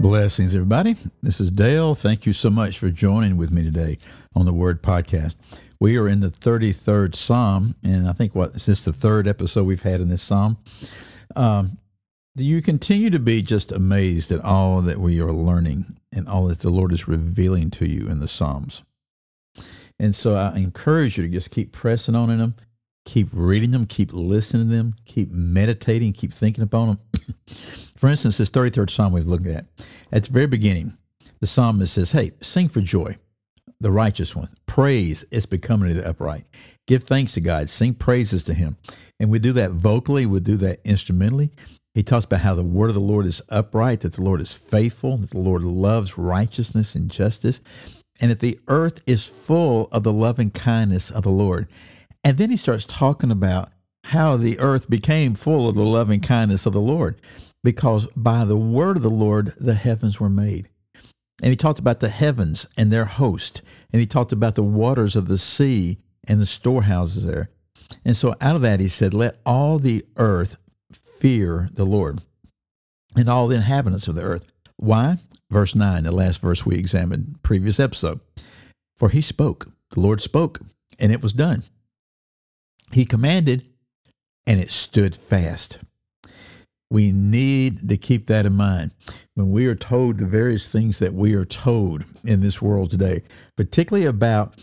Blessings, everybody. This is Dale. Thank you so much for joining with me today on the Word Podcast. We are in the 33rd Psalm, and I think is this the third episode we've had in this Psalm? You continue to be just amazed at all that we are learning and all that the Lord is revealing to you in the Psalms. And so I encourage you to just keep pressing on in them, keep reading them, keep listening to them, keep meditating, keep thinking upon them. For instance, this 33rd Psalm we've looked at the very beginning, the psalmist says, hey, sing for joy, the righteous one. Praise is becoming to the upright. Give thanks to God. Sing praises to him. And we do that vocally. We do that instrumentally. He talks about how the word of the Lord is upright, that the Lord is faithful, that the Lord loves righteousness and justice, and that the earth is full of the loving kindness of the Lord. And then he starts talking about how the earth became full of the loving kindness of the Lord, because by the word of the Lord, the heavens were made. And he talked about the heavens and their host. And he talked about the waters of the sea and the storehouses there. And so out of that, he said, let all the earth fear the Lord and all the inhabitants of the earth. Why? Verse 9, the last verse we examined previous episode. For he spoke, the Lord spoke, and it was done. He commanded, and it stood fast. We need to keep that in mind when we are told the various things that we are told in this world today, particularly about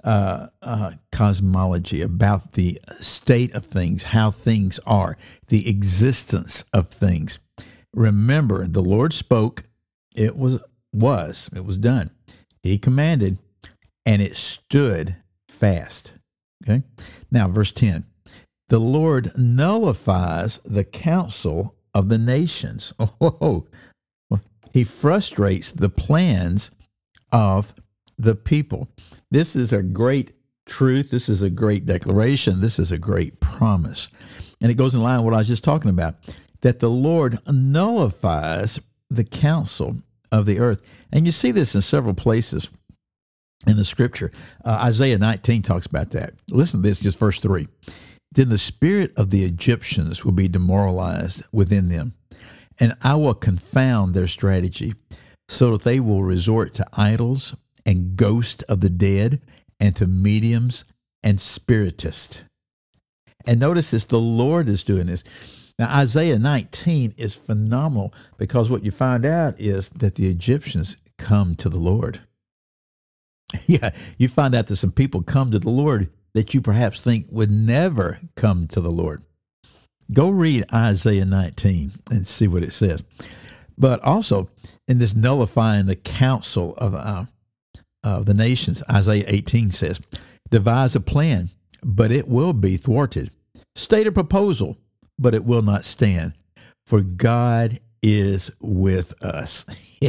cosmology, about the state of things, how things are, the existence of things. Remember, the Lord spoke, it was done. He commanded, and it stood fast. Okay. Now, verse 10, the Lord nullifies the counsel of the nations. Oh, he frustrates the plans of the people. This is a great truth. This is a great declaration. This is a great promise. And it goes in line with what I was just talking about, that the Lord nullifies the counsel of the earth. And you see this in several places in the scripture. Isaiah 19 talks about that. Listen to this, just verse 3. Then the spirit of the Egyptians will be demoralized within them, and I will confound their strategy, so that they will resort to idols and ghosts of the dead, and to mediums and spiritists. And notice this, the Lord is doing this. Now, Isaiah 19 is phenomenal, because what you find out is that the Egyptians come to the Lord. Yeah, you find out that some people come to the Lord that you perhaps think would never come to the Lord. Go read Isaiah 19 and see what it says. But also, in this nullifying the counsel of the nations, Isaiah 18 says, devise a plan, but it will be thwarted. State a proposal, but it will not stand. For God is with us.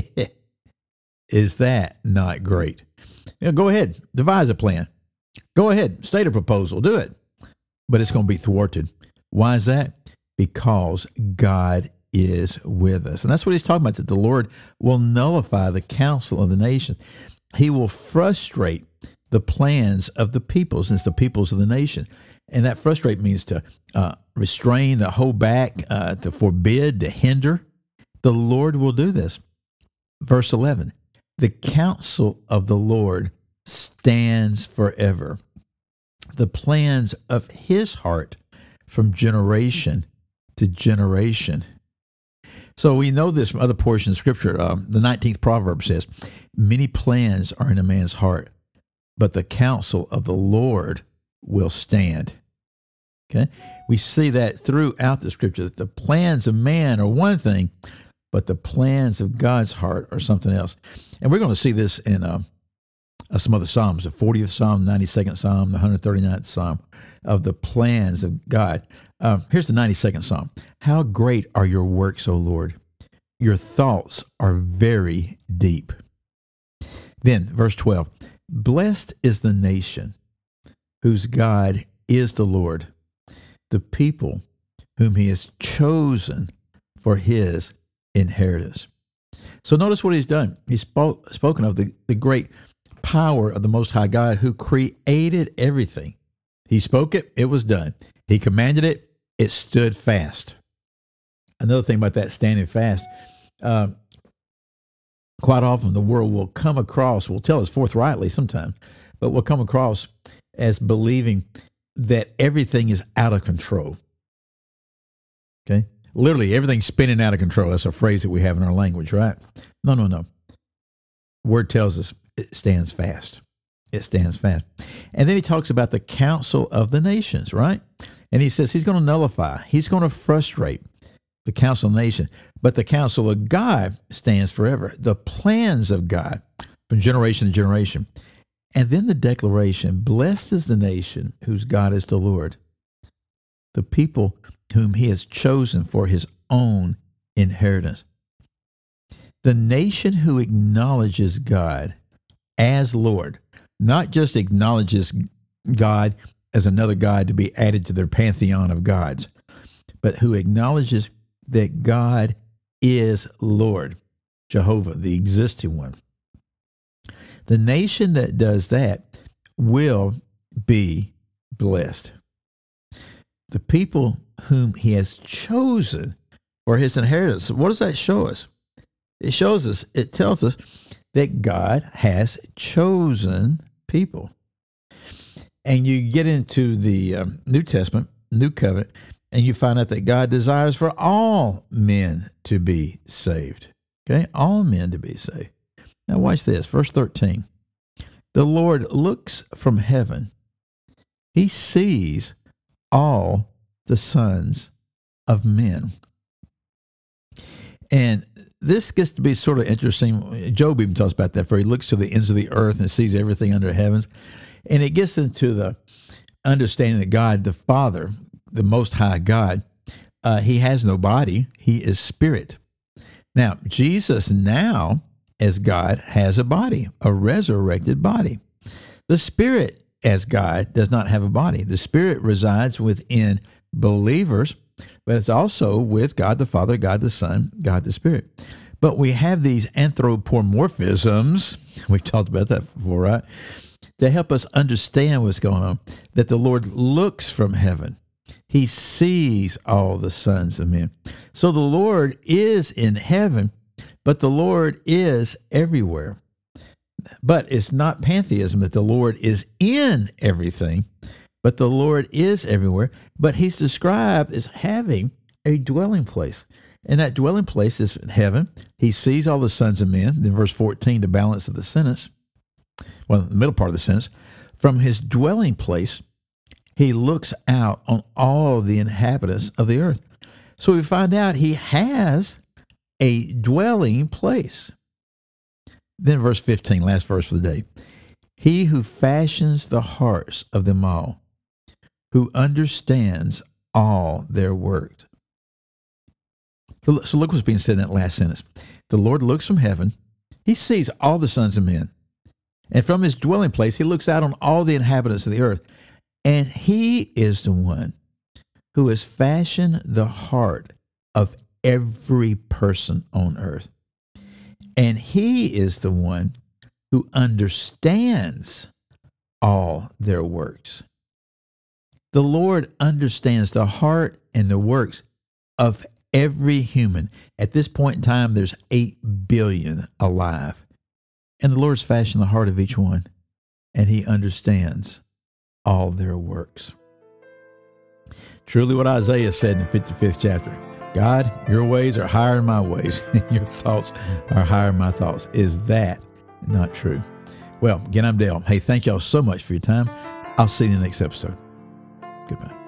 Is that not great? Go ahead, devise a plan. Go ahead, state a proposal, do it. But it's going to be thwarted. Why is that? Because God is with us. And that's what he's talking about, that the Lord will nullify the counsel of the nations. He will frustrate the plans of the peoples, and it's the peoples of the nation. And that frustrate means to restrain, to hold back, to forbid, to hinder. The Lord will do this. Verse 11, the counsel of the Lord stands forever, the plans of his heart from generation to generation. So we know this from other portions of Scripture. The 19th proverb says, many plans are in a man's heart, but the counsel of the Lord will stand. Okay, we see that throughout the Scripture, that the plans of man are one thing, but the plans of God's heart are something else. And we're going to see this in some other Psalms, the 40th Psalm, 92nd Psalm, the 139th Psalm, of the plans of God. Here's the 92nd Psalm. How great are your works, O Lord! Your thoughts are very deep. Then, verse 12, blessed is the nation whose God is the Lord, the people whom he has chosen for his inheritance. So notice what he's done. He's spoken of the great power of the Most High God who created everything. He spoke it, it was done. He commanded it, it stood fast. Another thing about that standing fast, quite often the world will come across, will tell us forthrightly sometimes, but will come across as believing that everything is out of control. Okay? Literally, everything's spinning out of control. That's a phrase that we have in our language, right? No. Word tells us it stands fast. It stands fast. And then he talks about the council of the nations, right? And he says he's going to nullify, he's going to frustrate the council of the nation. But the counsel of God stands forever. The plans of God from generation to generation. And then the declaration, blessed is the nation whose God is the Lord, the people whom he has chosen for his own inheritance. The nation who acknowledges God as Lord, not just acknowledges God as another God to be added to their pantheon of gods, but who acknowledges that God is Lord, Jehovah, the existing one. The nation that does that will be blessed. The people whom he has chosen for his inheritance. What does that show us? It tells us that God has chosen people. And you get into the New Testament, New Covenant, and you find out that God desires for all men to be saved. Okay? All men to be saved. Now watch this, verse 13. The Lord looks from heaven. He sees all the sons of men. And this gets to be sort of interesting. Job even talks about that, for he looks to the ends of the earth and sees everything under heavens. And it gets into the understanding that God, the Father, the Most High God, he has no body. He is spirit. Now, Jesus now, as God, has a body, a resurrected body. The Spirit, as God, does not have a body. The Spirit resides within believers, but it's also with God the Father, God the Son, God the Spirit. But we have these anthropomorphisms, we've talked about that before, right? To help us understand what's going on, that the Lord looks from heaven. He sees all the sons of men. So the Lord is in heaven, but the Lord is everywhere. But it's not pantheism that the Lord is in everything, but the Lord is everywhere. But he's described as having a dwelling place. And that dwelling place is in heaven. He sees all the sons of men. Then verse 14, the balance of the sentence, well, the middle part of the sentence, from his dwelling place, he looks out on all the inhabitants of the earth. So we find out he has a dwelling place. Then verse 15, last verse for the day. He who fashions the hearts of them all, who understands all their work. So look what's being said in that last sentence. The Lord looks from heaven. He sees all the sons of men. And from his dwelling place, he looks out on all the inhabitants of the earth. And he is the one who has fashioned the heart of every person on earth. And he is the one who understands all their works. The Lord understands the heart and the works of every human. At this point in time, there's 8 billion alive. And the Lord's fashioned the heart of each one, and he understands all their works. Truly what Isaiah said in the 55th chapter, God, your ways are higher than my ways, and your thoughts are higher than my thoughts. Is that not true? Well, again, I'm Dale. Hey, thank y'all so much for your time. I'll see you in the next episode. Goodbye.